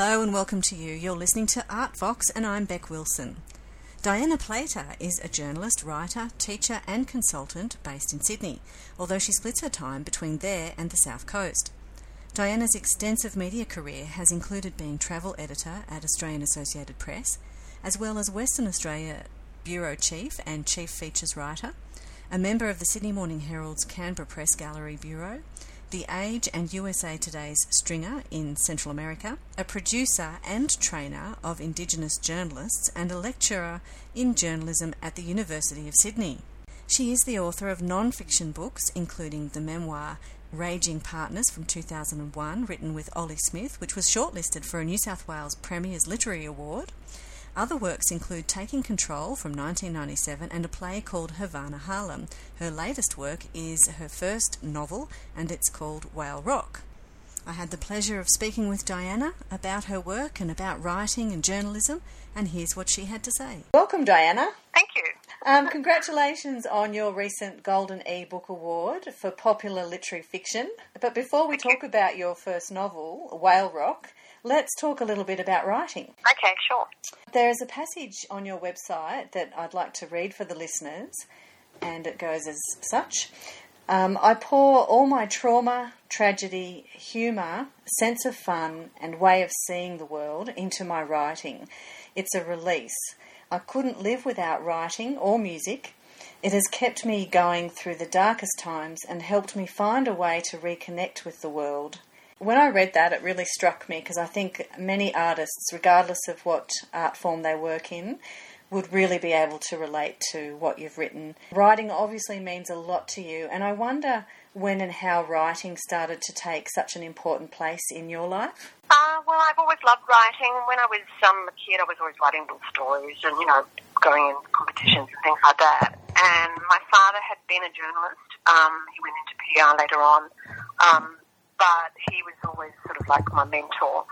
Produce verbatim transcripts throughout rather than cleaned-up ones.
Hello and welcome to you. You're listening to Art Vox and I'm Beck Wilson. Diana Plater is a journalist, writer, teacher and consultant based in Sydney, although she splits her time between there and the South Coast. Diana's extensive media career has included being travel editor at Australian Associated Press, as well as Western Australia Bureau Chief and Chief Features Writer, a member of the Sydney Morning Herald's Canberra Press Gallery Bureau, The Age and U S A Today's stringer in Central America, a producer and trainer of Indigenous journalists and a lecturer in journalism at the University of Sydney. She is the author of non-fiction books, including the memoir Raging Partners from two thousand one, written with Ollie Smith, which was shortlisted for a New South Wales Premier's Literary Award. Other works include Taking Control from nineteen ninety-seven and a play called Havana Harlem. Her latest work is her first novel and it's called Whale Rock. I had the pleasure of speaking with Diana about her work and about writing and journalism, and here's what she had to say. Welcome, Diana. Thank you. Um, congratulations on your recent Golden E-Book Award for popular literary fiction. But before we Thank talk you. about your first novel, Whale Rock, let's talk a little bit about writing. Okay, sure. There is a passage on your website that I'd like to read for the listeners, and it goes as such. Um, I pour all my trauma, tragedy, humour, sense of fun and way of seeing the world into my writing. It's a release. I couldn't live without writing or music. It has kept me going through the darkest times and helped me find a way to reconnect with the world. When I read that, it really struck me because I think many artists, regardless of what art form they work in, would really be able to relate to what you've written. Writing obviously means a lot to you, and I wonder when and how writing started to take such an important place in your life. Uh, well, I've always loved writing. When I was um, a kid, I was always writing little stories and, you know, going in competitions and things like that. And my father had been a journalist. Um, he went into P R later on. Um, but he was always sort of like my mentor.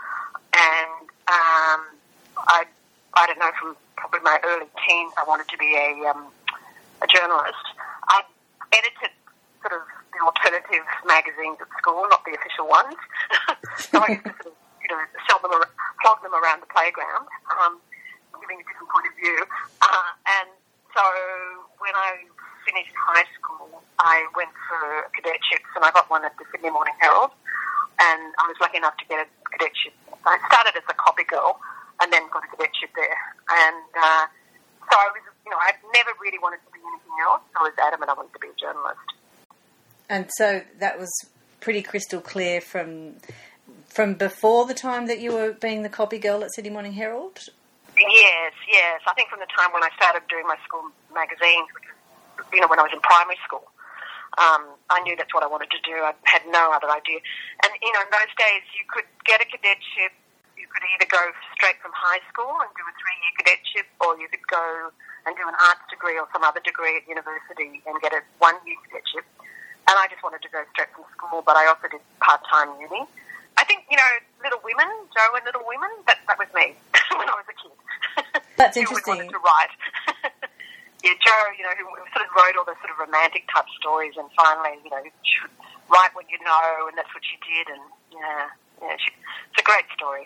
And um, I I don't know, from probably my early teens, I wanted to be a um, a journalist. I edited sort of the alternative magazines at school, not the official ones. So I used to sort of, you know, sell them, ar- flog them around the playground, um, giving a different point of view. Uh, and so when I finished high school, I went for cadetships, and I got one at the Sydney Morning Herald, and I was lucky enough to get a cadetship. I started as a copy girl, and then got a cadetship there. And uh, so I was, you know, I never really wanted to be anything else. I was adamant I wanted to be a journalist. And so that was pretty crystal clear from from before the time that you were being the copy girl at Sydney Morning Herald? Yes, yes. I think from the time when I started doing my school magazines, which was, you know, when I was in primary school, um, I knew that's what I wanted to do. I had no other idea. And, you know, in those days you could get a cadetship. You could either go straight from high school and do a three-year cadetship, or you could go and do an arts degree or some other degree at university and get a one-year cadetship. And I just wanted to go straight from school, but I also did part-time uni. I think, you know, Little Women, Joe and Little Women, that, that was me when I was a kid. That's Who interesting. wanted to write. Yeah, Joe, you know, who sort of wrote all the sort of romantic type stories, and finally, you know, write what you know, and that's what she did, and yeah. Yeah, it's a great story.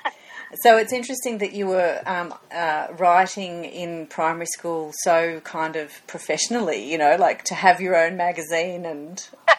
So it's interesting that you were um, uh, writing in primary school so kind of professionally, you know, like to have your own magazine and...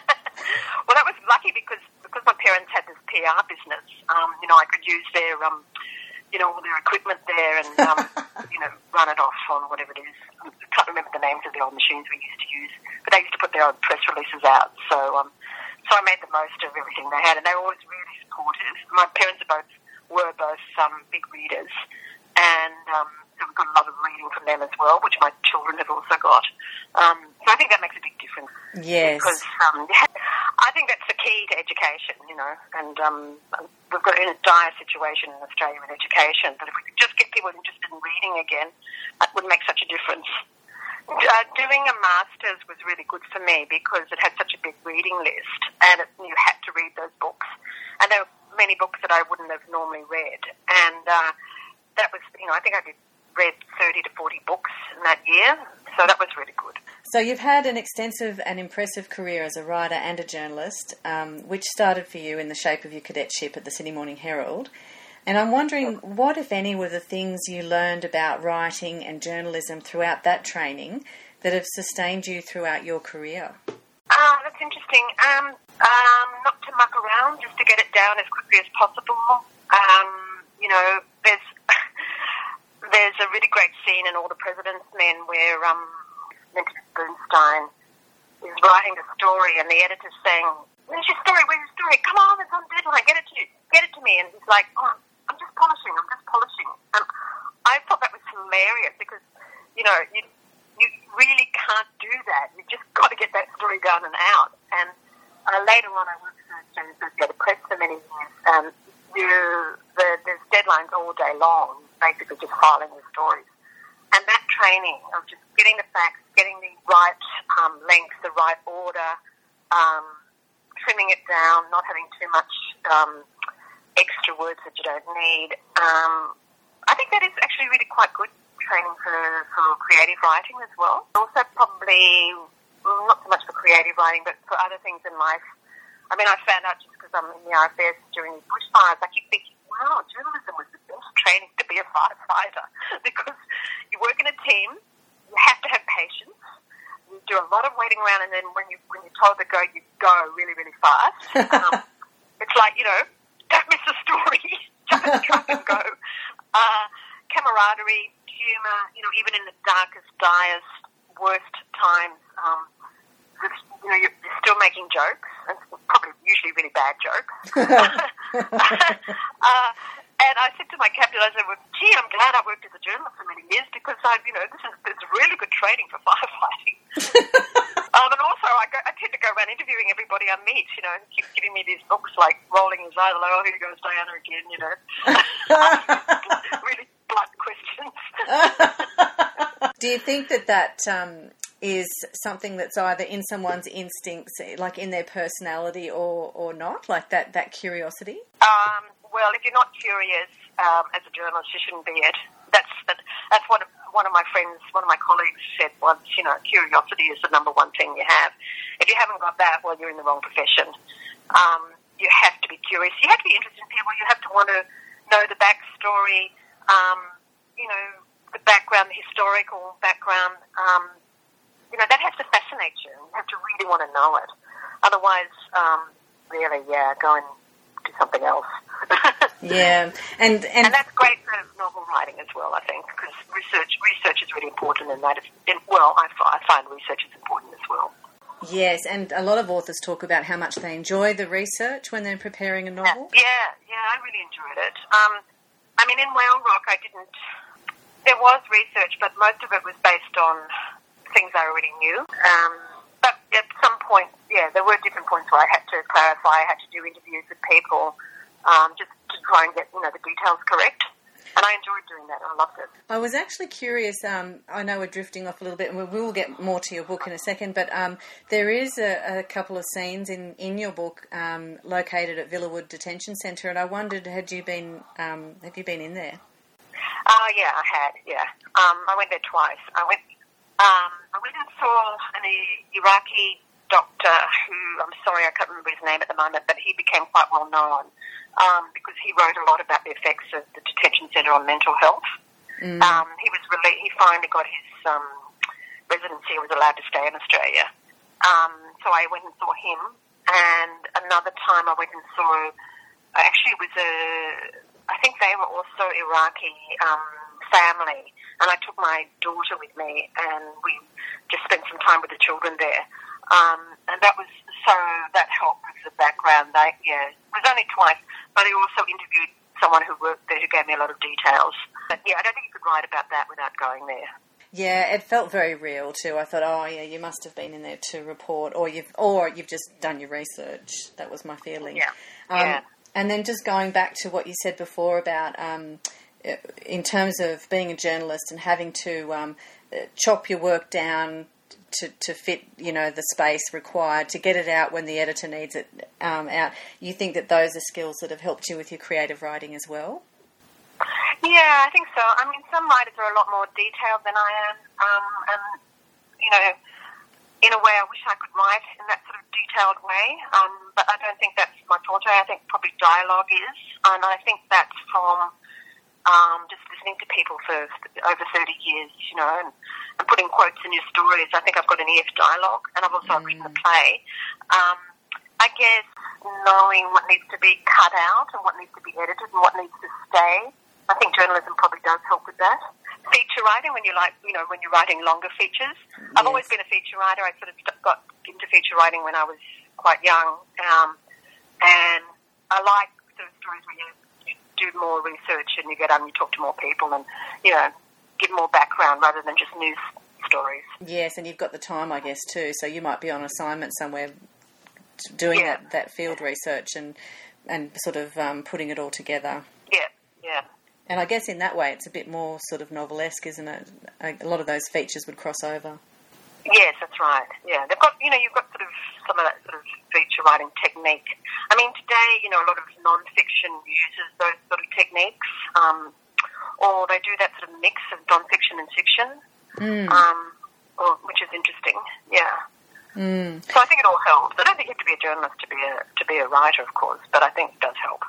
Well, that was lucky because because my parents had this P R business. Um, you know, I could use their, um, you know, all their equipment there and, um, you know, run it off on whatever it is. I can't remember the names of the old machines we used to use, but they used to put their own press releases out. So, um, so I made the most of everything they had, and they were always really supportive. My parents are both were both um, big readers, and um, so we got a lot of reading from them as well, which my children have also got. Um, so I think that makes a big difference. Yes. Because um, I think that's the key to education, you know, and um, we've got in a dire situation in Australia with education, but if we could just get people interested in reading again, that would make such a difference. Uh, doing a master's was really good for me because it had such a big reading list, and it, you had to read those books. And there were many books that I wouldn't have normally read. And uh, that was, you know, I think I did read thirty to forty books in that year, so that was really good. So you've had an extensive and impressive career as a writer and a journalist, um, which started for you in the shape of your cadetship at the Sydney Morning Herald. And I'm wondering, what, if any, were the things you learned about writing and journalism throughout that training that have sustained you throughout your career? Uh, that's interesting. Um, um, not to muck around, just to get it down as quickly as possible. Um, you know, there's there's a really great scene in All the President's Men where um, Linton Bernstein is writing the story and the editor's saying, "Where's your story? Where's your story? Come on, it's on deadline. Get it to get it to me." And he's like, "Oh, I'm just polishing. I'm just polishing." And I thought that was hilarious because, you know, you you really can't do that. You've just got to get that story down and out. And uh, later on, I worked for Australian Associated Press for many years. Um, you, the, there's deadlines all day long, basically just filing the stories. And that training of just getting the facts, getting the right um, length, the right order, um, trimming it down, not having too much um, extra words that you don't need. Um, I think that is actually really quite good training for, for creative writing as well. Also probably, not so much for creative writing, but for other things in life. I mean, I found out just because I'm in the R F S during the bushfires, I keep thinking, wow, journalism was the best training to be a firefighter because you work in a team, you have to have patience, you do a lot of waiting around, and then when, you, when you're told to go, you go really, really fast. Um, it's like, you know, don't miss the story, jump in the truck and go. Uh, camaraderie, humour, you know, even in the darkest, direst, worst times, um, you know, you're, you're still making jokes, and probably usually really bad jokes. uh, and I said to my captain, I said, well, gee, I'm glad I worked as a journalist for many years because, I, you know, this is it's really good training for firefighting. um, and also, I, go, I tend to go around interviewing everybody I meet, you know, and keep giving me these looks like rolling his eyes, like, oh, here goes Diana again, you know. Really blunt questions. Do you think that that um, is something that's either in someone's instincts, like in their personality, or, or not, like that, that curiosity? Um, well, if you're not curious um, as a journalist, you shouldn't be it. That's that, that's what one of my friends, one of my colleagues said once, you know, curiosity is the number one thing you have. If you haven't got that, well, you're in the wrong profession. Um, you have to be curious. You have to be interested in people. You have to want to know the backstory, um, you know, the background, the historical background. Um, you know, that has to fascinate you. You have to really want to know it. Otherwise, um, really, yeah, go and do something else. Yeah, and, and and that's great for novel writing as well, I think, because research research is really important in that. In, well, I, I find research is important as well. Yes, and a lot of authors talk about how much they enjoy the research when they're preparing a novel. Yeah, yeah, I really enjoyed it. Um, I mean, in Whale Rock, I didn't... There was research, but most of it was based on things I already knew. Um, but at some point, yeah, there were different points where I had to clarify, I had to do interviews with people, um, just to try and get, you know, the details correct. And I enjoyed doing that. I loved it. I was actually curious. Um, I know we're drifting off a little bit, and we will get more to your book in a second. But um, there is a, a couple of scenes in, in your book um, located at Villawood Detention Centre, and I wondered, had you been um, have you been in there? Uh, yeah, I had. Yeah, um, I went there twice. I went. Um, I went and saw an Iraqi doctor who, I'm sorry, I can't remember his name at the moment, but he became quite well known. Um, because he wrote a lot about the effects of the detention centre on mental health. Mm. Um, he was really, he finally got his um, residency and was allowed to stay in Australia. Um, so I went and saw him, and another time I went and saw, actually it was a, I think they were also Iraqi um, family, and I took my daughter with me, and we just spent some time with the children there. Um, and that was, so that helped with the background. They, yeah, it was only twice, but I also interviewed someone who worked there who gave me a lot of details. But yeah, I don't think you could write about that without going there. Yeah, it felt very real too. I thought, oh yeah, you must have been in there to report, or you've, or you've just done your research. That was my feeling. Yeah. Um, yeah. And then just going back to what you said before about, um, in terms of being a journalist and having to um, chop your work down to, to fit, you know, the space required to get it out when the editor needs it um, out. You think that those are skills that have helped you with your creative writing as well? Yeah, I think so. I mean, some writers are a lot more detailed than I am, um, and, you know, in a way I wish I could write in that sort of detailed way, um, but I don't think that's my forte. I think probably dialogue is, and I think that's from um, just listening to people for over thirty years, you know, and, and putting quotes in your stories. I think I've got an E F dialogue, and I've also mm. written a play. Um, I guess knowing what needs to be cut out and what needs to be edited and what needs to stay, I think journalism probably does help with that. Feature writing, when you like, you know, when you're writing longer features. Yes. I've always been a feature writer. I sort of got into feature writing when I was quite young, um, and I like sort of stories where you, you do more research and you get on, you talk to more people, and you know, give more background rather than just news stories. Yes, and you've got the time, I guess, too. So you might be on assignment somewhere, doing yeah. that, that field research and and sort of um, putting it all together. Yeah, yeah. And I guess in that way it's a bit more sort of novelesque, isn't it? A lot of those features would cross over. Yes, that's right. Yeah, they've got, you know, you've got sort of some of that sort of feature writing technique. I mean, today, you know, a lot of non-fiction uses those sort of techniques, um, or they do that sort of mix of non-fiction and fiction, mm. um, or, which is interesting. Yeah. Mm. So I think it all helps. I don't think you have to be a journalist to be a to be a writer, of course, but I think it does help.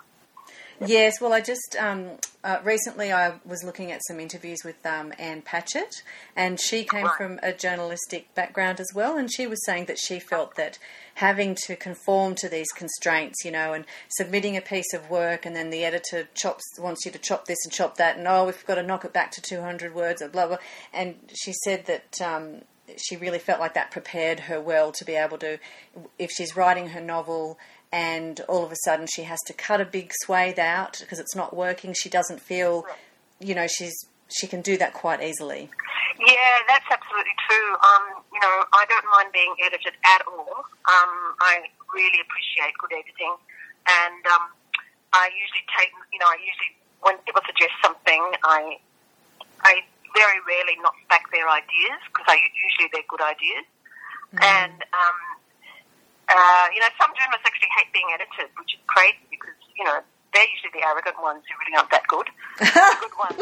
Yes, well, I just um, uh, recently I was looking at some interviews with um, Anne Patchett, and she came right. from a journalistic background as well, and she was saying that she felt that having to conform to these constraints, you know, and submitting a piece of work, and then the editor chops wants you to chop this and chop that, and oh, we've got to knock it back to two hundred words, or blah blah. And she said that um, she really felt like that prepared her well to be able to, if she's writing her novel, and all of a sudden she has to cut a big swathe out because it's not working, she doesn't feel, you know, she's she can do that quite easily. Yeah, that's absolutely true. Um, you know, I don't mind being edited at all. Um, I really appreciate good editing, and um, I usually take, you know, I usually, when people suggest something, I, I very rarely knock back their ideas because I usually they're good ideas, mm. and. Um, Uh, you know, some journalists actually hate being edited, which is crazy because, you know, they're usually the arrogant ones who really aren't that good. the good ones,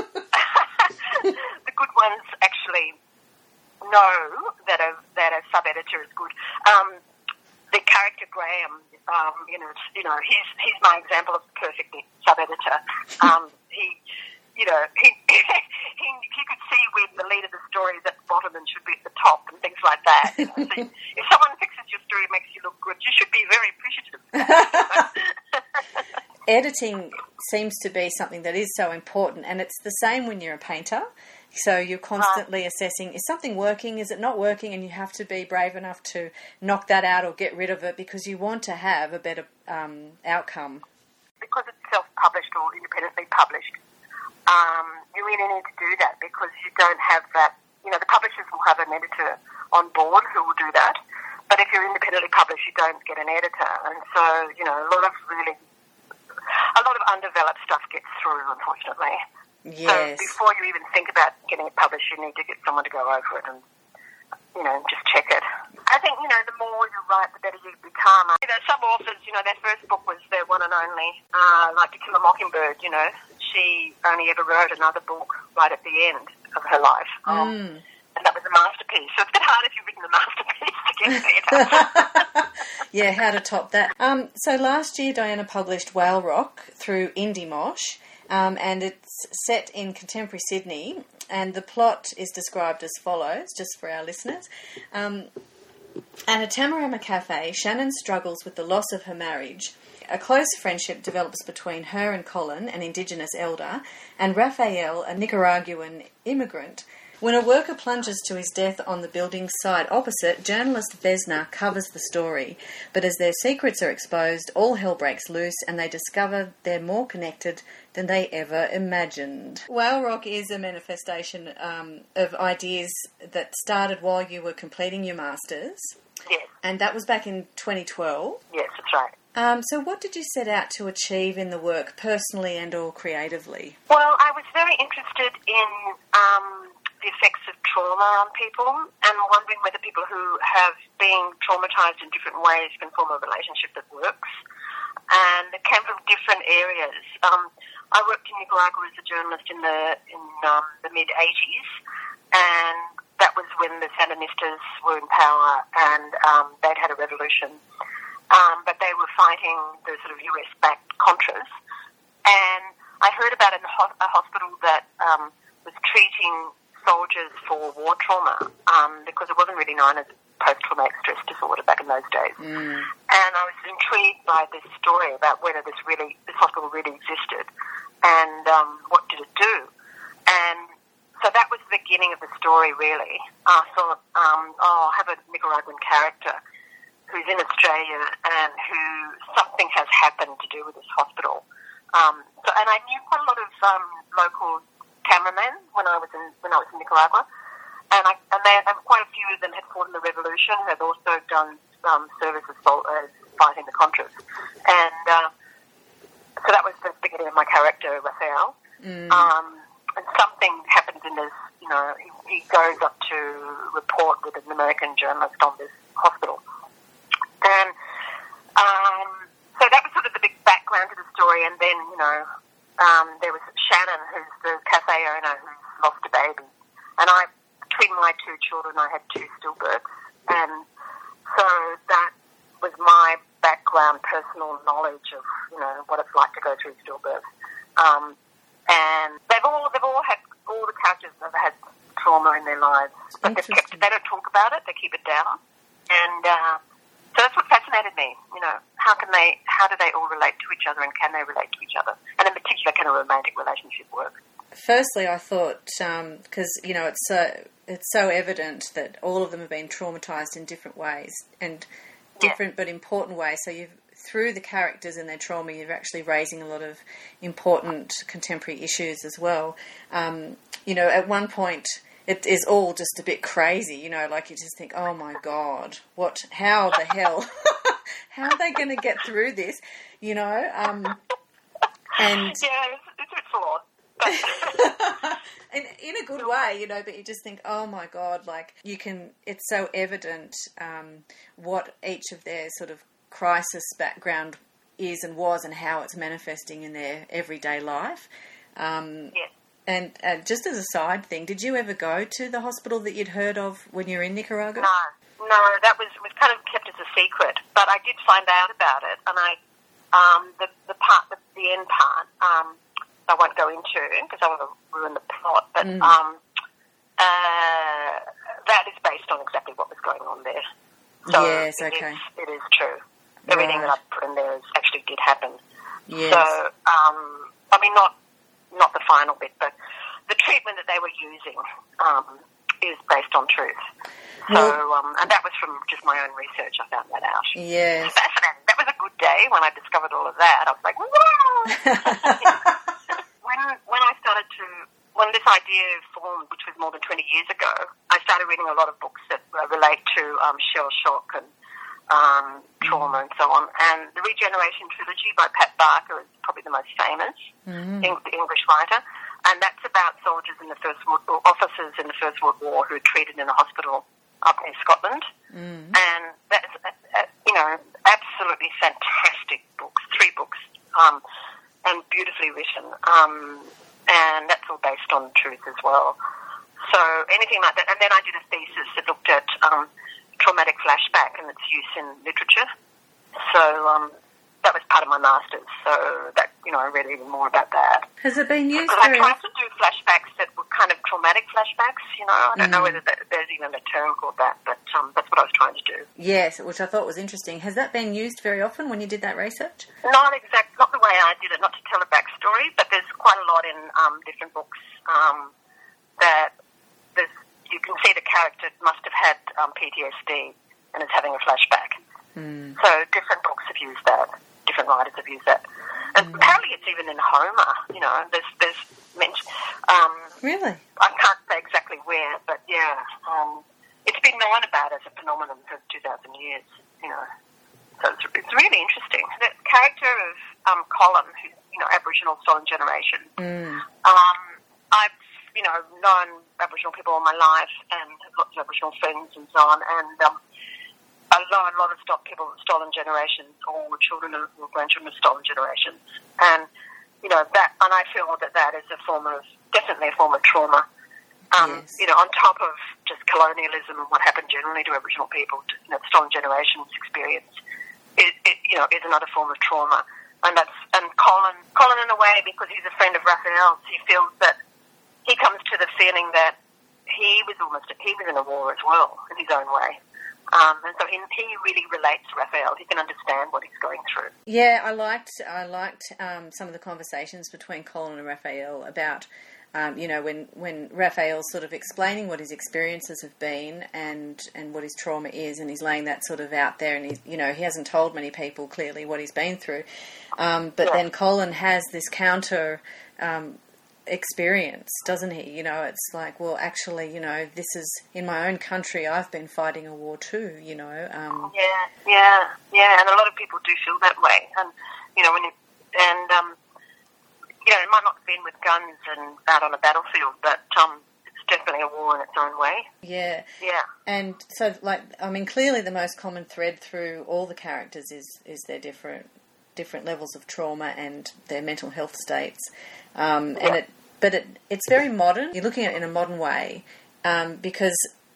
the good ones actually know that a that a sub-editor is good. Um, the character Graham, um, you know, you know, he's he's my example of the perfect sub-editor. Um, he, you know, he, he he could see when the lead of the story is at the bottom and should be at the top and things like that. You know? So if someone fixes your story and makes you look good, you should be very appreciative of that. Editing seems to be something that is so important, and it's the same when you're a painter. So you're constantly uh, assessing, is something working, is it not working, and you have to be brave enough to knock that out or get rid of it because you want to have a better um, outcome. Because it's self-published or independently published, um, you really need to do that because you don't have that, you know, the publishers will have an editor on board who will do that, but if you're independently published, you don't get an editor, and so, you know, a lot of really, a lot of undeveloped stuff gets through, unfortunately. Yes. So before you even think about getting it published, you need to get someone to go over it and, you know, just check it. I think, you know, the more you write, the better you become. You know, some authors, you know, their first book was their one and only, uh, like To Kill a Mockingbird, you know. She only ever wrote another book right at the end of her life. Um, mm. And that was a masterpiece. So it's a bit hard if you've written a masterpiece to get better. Yeah, how to top that. Um, so last year, Diana published Whale Rock through Indie Mosh. Um, and it's set in contemporary Sydney, and the plot is described as follows, just for our listeners. Um, at a Tamarama cafe, Shannon struggles with the loss of her marriage. A close friendship develops between her and Colin, an Indigenous elder, and Raphael, a Nicaraguan immigrant. When a worker plunges to his death on the building's side opposite, journalist Vesna covers the story. But as their secrets are exposed, all hell breaks loose and they discover they're more connected than they ever imagined. Whale Rock is a manifestation um, of ideas that started while you were completing your Masters. Yes. And that was back in twenty twelve. Yes, that's right. Um, so what did you set out to achieve in the work, personally and or creatively? Well, I was very interested in Um, the effects of trauma on people and wondering whether people who have been traumatised in different ways can form a relationship that works. And it came from different areas. Um, I worked in Nicaragua as a journalist in the in um, the mid eighties, and that that was when the Sandinistas were in power, and um, they'd had a revolution. Um, but they were fighting the sort of U S-backed Contras. And I heard about a, ho- a hospital that um, was treating soldiers for war trauma um, because it wasn't really known as post-traumatic stress disorder back in those days. Mm. And I was intrigued by this story about whether this really, this hospital really existed and um, what did it do. And so that was the beginning of the story, really. I thought, um, oh, I'll have a Nicaraguan character who's in Australia and who something has happened to do with this hospital. Um, so, and I knew quite a lot of um, local cameramen when I was in when I was in Nicaragua, and I and, they, and quite a few of them had fought in the revolution, had also done um, service as uh, fighting the Contras, and uh, so that was the beginning of my character, Rafael. Mm. Um, and something happens in this, you know, he, he goes up to report with an American journalist on this hospital, and. Um, So that was sort of the big background to the story, and then, you know, um, there was Shannon, who's the cafe owner who's lost a baby. And I, between my two children, I had two stillbirths. And so that was my background, personal knowledge of, you know, what it's like to go through stillbirth. Um, and they've all, they've all had, all the characters have had trauma in their lives. But they've kept, they don't talk about it, they keep it down. And, uh, so that's what fascinated me, you know, how can they, how do they all relate to each other and can they relate to each other? And in particular, can a romantic relationship work? Firstly, I thought, because, um, you know, it's so, it's so evident that all of them have been traumatised in different ways and different yeah. but important ways. So you've, through the characters and their trauma, you're actually raising a lot of important contemporary issues as well. Um, you know, at one point... It is all just a bit crazy, you know, like you just think, oh my God, what, how the hell, how are they going to get through this, you know? Um, and yeah, it's, it's a bit flawed. in, in a good way, you know, but you just think, oh my God, like you can, it's so evident um, what each of their sort of crisis background is and was and how it's manifesting in their everyday life. Um, yeah. And uh, just as a side thing, did you ever go to the hospital that you'd heard of when you were in Nicaragua? No, no, that was was kind of kept as a secret. But I did find out about it, and I um, the the part, the, the end part, um, I won't go into because I want to ruin the plot. But mm. um, uh, that is based on exactly what was going on there. So yes, it okay, is, it is true. Everything right. that I put in there is actually did happen. Yes. So um, I mean, not. Not the final bit, but the treatment that they were using um, is based on truth. So, well, um, and that was from just my own research. I found that out. Yes. Fascinating. That was a good day when I discovered all of that. I was like, wow! when, when I started to, when this idea formed, which was more than twenty years ago, I started reading a lot of books that relate to um, shell shock and Um, trauma and so on. And the Regeneration Trilogy by Pat Barker is probably the most famous mm-hmm. English writer. And that's about soldiers in the First World War, officers in the First World War who were treated in a hospital up in Scotland. Mm-hmm. And that's, uh, uh, you know, absolutely fantastic books, three books, um, and beautifully written. Um, and that's all based on truth as well. So anything like that. And then I did a thesis that looked at um, traumatic flashback and its use in literature. So um, that was part of my master's. So that, you know, I read even more about that. Has it been used Because very I tried often? to do flashbacks that were kind of traumatic flashbacks, you know. I don't mm. know whether that, there's even a term called that, but um, that's what I was trying to do. Yes, which I thought was interesting. Has that been used very often when you did that research? Not exact, not the way I did it, not to tell a backstory, but there's quite a lot in um, different books um, that there's you can see the character must have had um, P T S D and is having a flashback. Mm. So different books have used that. Different writers have used that. And mm. apparently it's even in Homer, you know, there's, there's mention. Um, really? I can't say exactly where, but yeah. Um, it's been known about as a phenomenon for two thousand years, you know. So it's, it's really interesting. The character of um, Colin, who's, you know, Aboriginal Stolen Generation, mm. um, I've, you know, known Aboriginal people all my life and have lots of Aboriginal friends and so on, and um, I know a lot of stop people of stolen generations or children or grandchildren of stolen generations, and, you know, that, and I feel that that is a form of, definitely a form of trauma, Um, yes. You know, on top of just colonialism and what happened generally to Aboriginal people, you know, the Stolen Generations experience, it, it, you know, is another form of trauma. And that's and Colin, Colin in a way, because he's a friend of Raphael's, he feels that he comes to the feeling that he was almost he was in a war as well in his own way. Um, and so he, he really relates to Raphael. He can understand what he's going through. Yeah, I liked I liked um, some of the conversations between Colin and Raphael about, um, you know, when, when Raphael's sort of explaining what his experiences have been and, and what his trauma is, and he's laying that sort of out there, and he's, you know, he hasn't told many people clearly what he's been through. Um, but yeah. Then Colin has this counter um, experience, doesn't he? You know, it's like, well, actually, you know, this is in my own country. I've been fighting a war too. You know. Um, yeah, yeah, yeah, and a lot of people do feel that way. And you know, when you, and um, you know, it might not have been with guns and out on a battlefield, but um, it's definitely a war in its own way. Yeah, yeah. And so, like, I mean, clearly the most common thread through all the characters is is their different different levels of trauma and their mental health states. Um, and it, but it, it's very modern. You're looking at it in a modern way, um, because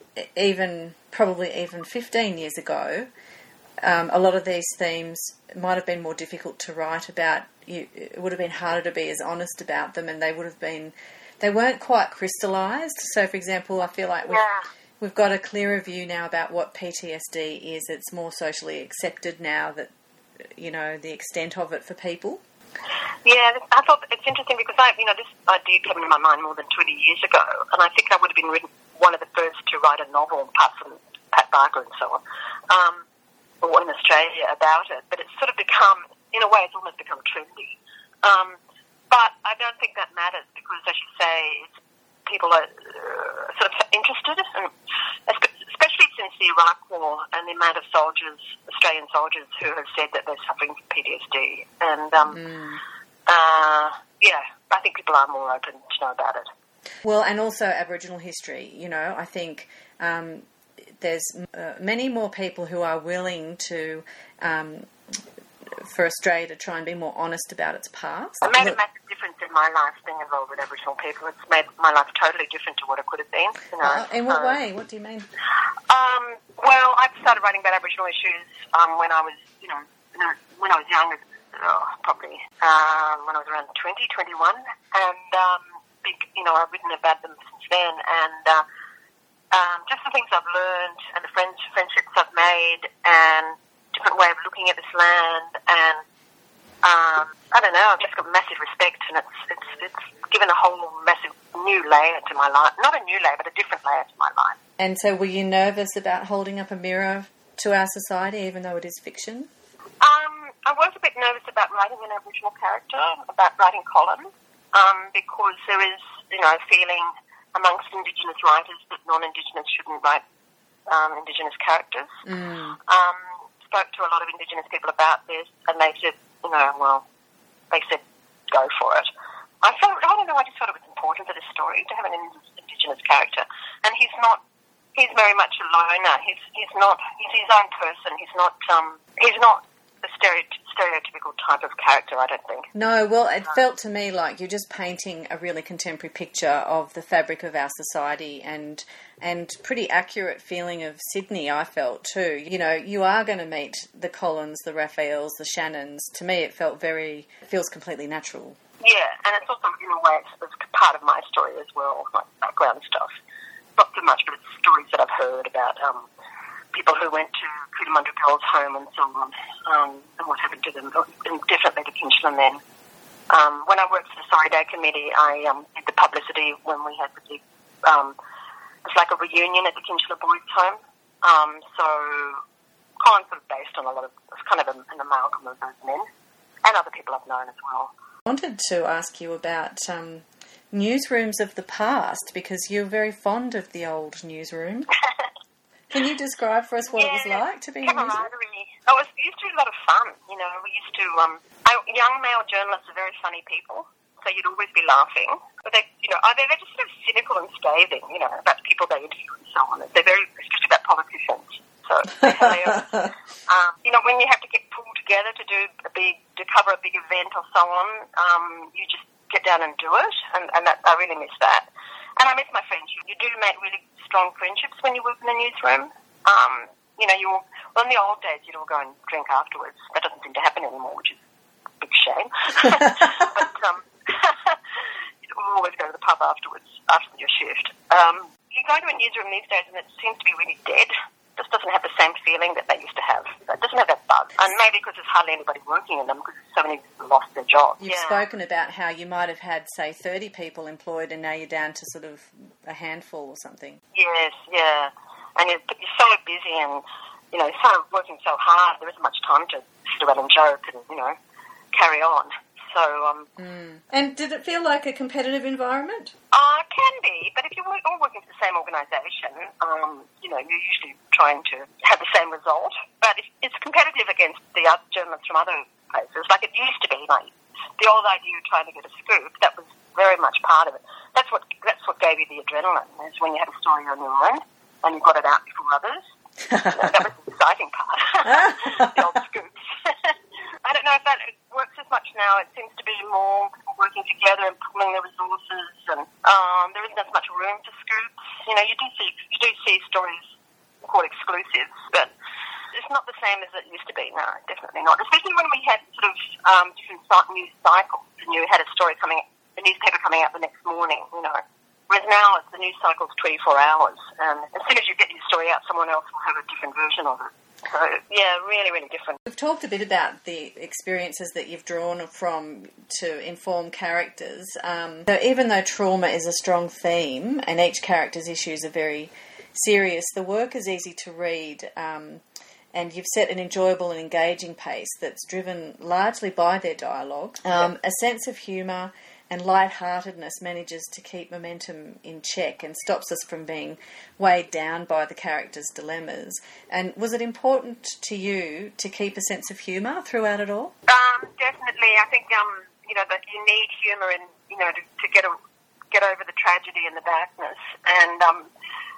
even probably even fifteen years ago, um, a lot of these themes might have been more difficult to write about. You, it would have been harder to be as honest about them, and they would have been, they weren't quite crystallised. So, for example, I feel like we've, yeah. we've got a clearer view now about what P T S D is. It's more socially accepted now that, you know, the extent of it for people. Yeah, I thought it's interesting because I, you know, this idea came into my mind more than twenty years ago, and I think I would have been written, one of the first to write a novel, apart from Pat Barker and so on, um, or in Australia about it. But it's sort of become, in a way, it's almost become trendy. Um, but I don't think that matters because, as you say, it's, people are uh, sort of interested, and especially since the Iraq War and the amount of soldiers, Australian soldiers, who have said that they're suffering from P T S D. And, um, mm. uh, yeah, I think people are more open to know about it. Well, and also Aboriginal history, you know, I think um, there's uh, many more people who are willing to, um, for Australia to try and be more honest about its past. It made Look, a massive difference in my life being involved with Aboriginal people. It's made my life totally different to what it could have been. You know? uh, in what so, way? What do you mean? Um, well, I started writing about Aboriginal issues um, when I was, you know, when I was young, oh, probably um, when I was around twenty, twenty-one, and um, big, you know, I've written about them since then, and uh, um, just the things I've learned and the friends, friendships I've made, and different way of looking at this land, and um, I don't know, I've just got massive respect, and it's it's it's given a whole massive new layer to my life. Not a new layer, but a different layer to my life. And so were you nervous about holding up a mirror to our society, even though it is fiction? Um, I was a bit nervous about writing an Aboriginal character, about writing Colin, um, because there is, you know, a feeling amongst Indigenous writers that non-Indigenous shouldn't write um, Indigenous characters. Mm. Um, spoke to a lot of Indigenous people about this, and they said, you know, well, they said, go for it. I felt, I don't know, I just thought it was important for this story to have an Indigenous character. And he's not, he's very much a loner. He's he's not, he's his own person. He's not, um, he's not a stereoty- stereotypical type of character, I don't think. No, well, it felt to me like you're just painting a really contemporary picture of the fabric of our society, and and pretty accurate feeling of Sydney, I felt too. You know, you are going to meet the Collins, the Raphaels, the Shannons. To me, it felt very, it feels completely natural. Yeah, and it's also, in a way, it's, it's part of my story as well, like background stuff. Not so much, but it's stories that I've heard about um, people who went to Cootamundra Girls' Home and so on, um, and what happened to them, and definitely to Kinchlan then. Um, when I worked for the Sorry Day Committee, I um, did the publicity when we had the big, um, it's like a reunion at the Kinchlan Boys' Home. Um, so Colin's sort of based on a lot of, it's kind of an, an amalgam of those men, and other people I've known as well. I wanted to ask you about um, newsrooms of the past, because you're very fond of the old newsroom. Can you describe for us what yeah, it was like to be in a newsroom? Oh, it used to be a lot of fun. You know, we used to, um, young male journalists are very funny people, so you'd always be laughing. But they, you know, they're just sort of cynical and scathing, you know, about the people they interview and so on. They're very, especially about politicians. So, um, you know, when you have to get pulled together to do a big, to cover a big event or so on, um, you just get down and do it, and, and that, I really miss that. And I miss my friends. You, you do make really strong friendships when you work in the newsroom. Um, you know, you all, well, in the old days, you'd all go and drink afterwards. That doesn't seem to happen anymore, which is a big shame. But um, you'd always go to the pub afterwards, after your shift. Um, you go to a newsroom these days and it seems to be really dead. It just doesn't have the same feeling that they used to have. It doesn't have that buzz. And maybe because there's hardly anybody working in them because so many people lost their jobs. You've yeah. spoken about how you might have had, say, thirty people employed and now you're down to sort of a handful or something. Yes, yeah. And you're, you're so busy and, you know, so working so hard, there isn't much time to sit around and joke and, you know, carry on. So, um... Mm. And did it feel like a competitive environment? Uh, it can be, but if you're all working for the same organisation, um, you know, you're usually trying to have the same result. But it's, it's competitive against the other journalists from other places, like it used to be. Like the old idea of trying to get a scoop, that was very much part of it. That's what that's what gave you the adrenaline, is when you had a story on your own and you got it out before others. You know, that was the exciting part, the old scoops. I don't know if that works as much now. It seems to be more working together and pooling the resources, and um, there isn't as much room for scoops. You know, you do see you do see stories called exclusives, but it's not the same as it used to be. No, definitely not. Especially when we had sort of um, different news cycles, and you had a story coming, a newspaper coming out the next morning. You know, whereas now it's the news cycle's twenty-four hours, and as soon as you get your story out, someone else will have a different version of it. So, yeah, really, really different. We've talked a bit about the experiences that you've drawn from to inform characters. Um, so even though trauma is a strong theme and each character's issues are very serious, the work is easy to read, um, and you've set an enjoyable and engaging pace that's driven largely by their dialogue. Um, a sense of humour and lightheartedness manages to keep momentum in check and stops us from being weighed down by the characters' dilemmas. And was it important to you to keep a sense of humour throughout it all? Um, definitely. I think um, you know that you need humour, in you know to, to get a, get over the tragedy and the darkness. And um,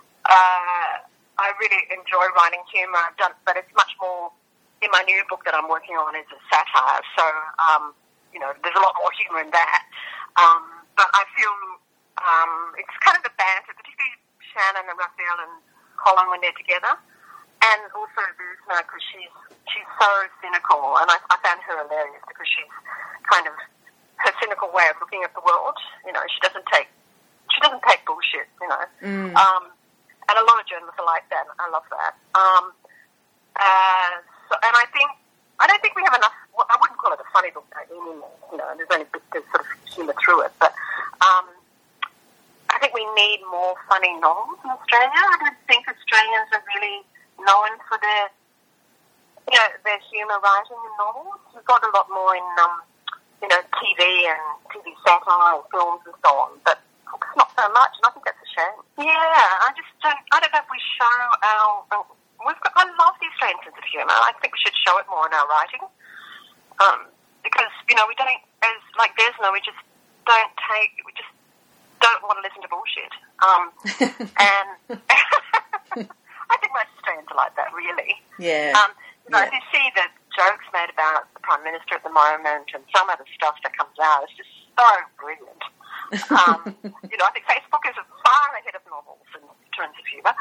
uh, I really enjoy writing humour. I've done, but it's much more in my new book that I'm working on is a satire. So um, you know, there's a lot more humour in that. Um, but I feel um, it's kind of the banter, particularly Shannon and Raphael and Colin when they're together, and also Visma, because she's she's so cynical, and I, I found her hilarious because she's kind of her cynical way of looking at the world. You know, she doesn't take she doesn't take bullshit. You know, mm. um, and a lot of journalists are like that. I love that. Um, uh, so, and I think. I don't think we have enough. Well, I wouldn't call it a funny book anymore. You know, there's only there's sort of humour through it. But um, I think we need more funny novels in Australia. I don't think Australians are really known for their, you know, their humour writing in novels. We've got a lot more in, um, you know, T V and T V satire and films and so on. But books not so much, and I think that's a shame. Yeah, I just don't. I don't know if we show our. We've got, I love the Australian sense of humour. I think we should show it more in our writing. Um, because, you know, we don't, as like Desna, we just don't take, we just don't want to listen to bullshit. Um, and I think most Australians are like that, really. Yeah. Um, you know, yeah. If you see the jokes made about the Prime Minister at the moment and some other stuff that comes out, it's just so brilliant. Um, you know, I think Facebook is far ahead of novels in terms of humour.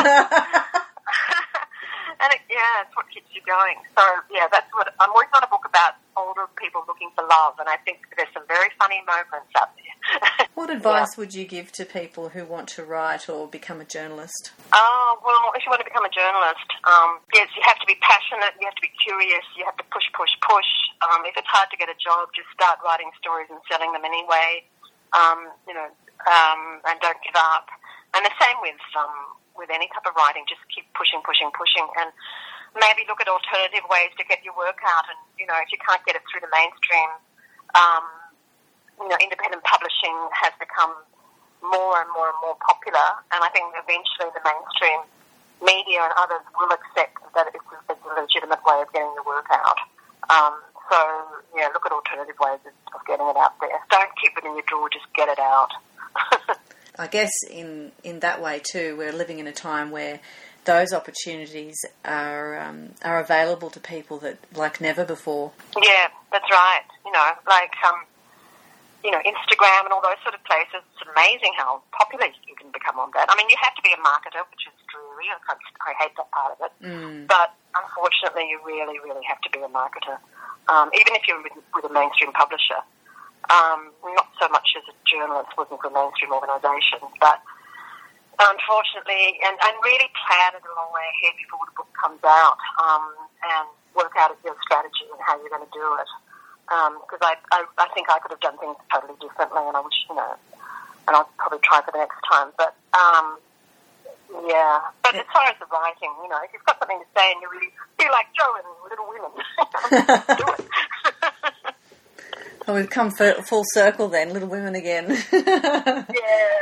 And it, yeah, it's what keeps you going. So, yeah, that's what I'm working on, a book about older people looking for love, and I think there's some very funny moments out there. What advice yeah. would you give to people who want to write or become a journalist? Oh, well, if you want to become a journalist, um, yes, you have to be passionate, you have to be curious, you have to push, push, push. Um, if it's hard to get a job, just start writing stories and selling them anyway, um, you know, um, and don't give up. And the same with um, with any type of writing, just keep pushing, pushing, pushing, and maybe look at alternative ways to get your work out. And, you know, if you can't get it through the mainstream, um, you know, independent publishing has become more and more and more popular, and I think eventually the mainstream media and others will accept that it's a, it's a legitimate way of getting the work out. Um, so, yeah, look at alternative ways of, of getting it out there. Don't keep it in your drawer, just get it out. I guess in, in that way too, we're living in a time where those opportunities are um, are available to people that like never before. Yeah, that's right. You know, like um, you know, Instagram and all those sort of places. It's amazing how popular you can become on that. I mean, you have to be a marketer, which is dreary. I, I hate that part of it. Mm. But unfortunately, you really, really have to be a marketer, um, even if you're with, with a mainstream publisher. Um, not so much as a journalist working for a mainstream organisation, but unfortunately, and, and really plan it a long way ahead before the book comes out, um, and work out your strategy and how you're going to do it. Because um, I, I, I think I could have done things totally differently, and I wish, you know, and I'll probably try for the next time. But, um, yeah. But as far as the writing, you know, if you've got something to say and you really feel like Joe in Little Women, do it. Oh, we've come full circle then, Little Women again. Yeah.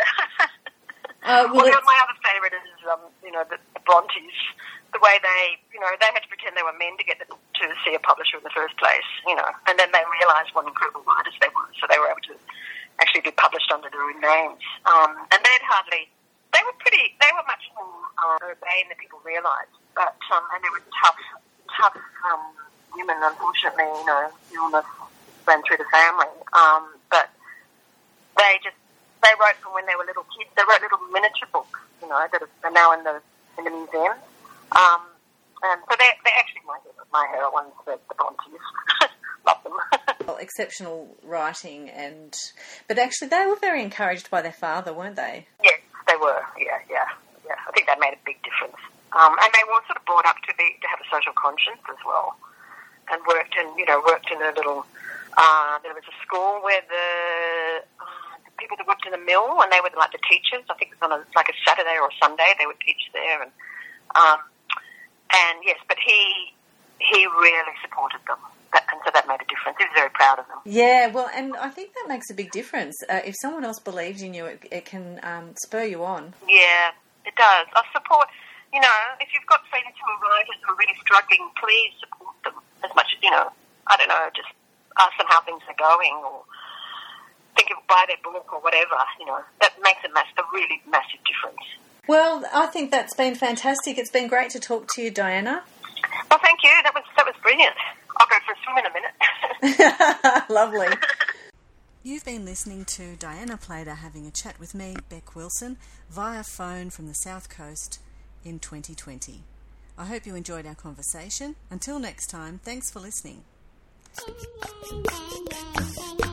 Uh, well, well my other favourite is, um, you know, the, the Brontes. The way they, you know, they had to pretend they were men to get the, to see a publisher in the first place, you know, and then they realised what incredible writers they were, so they were able to actually be published under their own names. Um, and they'd hardly, they were pretty, they were much more uh, urbane than people realised, but, um, and they were tough, tough um, women, unfortunately, you know, illness ran through the family, um, but they just, they wrote from when they were little kids. They wrote little miniature books, you know, that are now in the in the museum. Um, and so they're, they're actually my my heroines, the, the Brontes. Love them. Well, exceptional writing, and but actually they were very encouraged by their father, weren't they? Yes, they were. Yeah, yeah, yeah. I think that made a big difference. Um, and they were sort of brought up to be to have a social conscience as well, and worked in you know worked in a little. Uh, there was a school where the, uh, the people that worked in the mill, and they were like the teachers. I think it was on a, like a Saturday or a Sunday they would teach there, and um, and yes, but he he really supported them, that, and so that made a difference. He was very proud of them. Yeah, well, and I think that makes a big difference. Uh, if someone else believes in you, it, it can um, spur you on. Yeah, it does. I support. You know, if you've got friends who are writers who are really struggling, please support them as much as you know. I don't know, just. Ask them how things are going, or think of buy their book or whatever. You know, that makes a, mass, a really massive difference. Well, I think that's been fantastic. It's been great to talk to you, Diana. Well, thank you. That was that was brilliant. I'll go for a swim in a minute. Lovely. You've been listening to Diana Plater having a chat with me, Beck Wilson, via phone from the South Coast in twenty twenty. I hope you enjoyed our conversation. Until next time, thanks for listening. Thank you.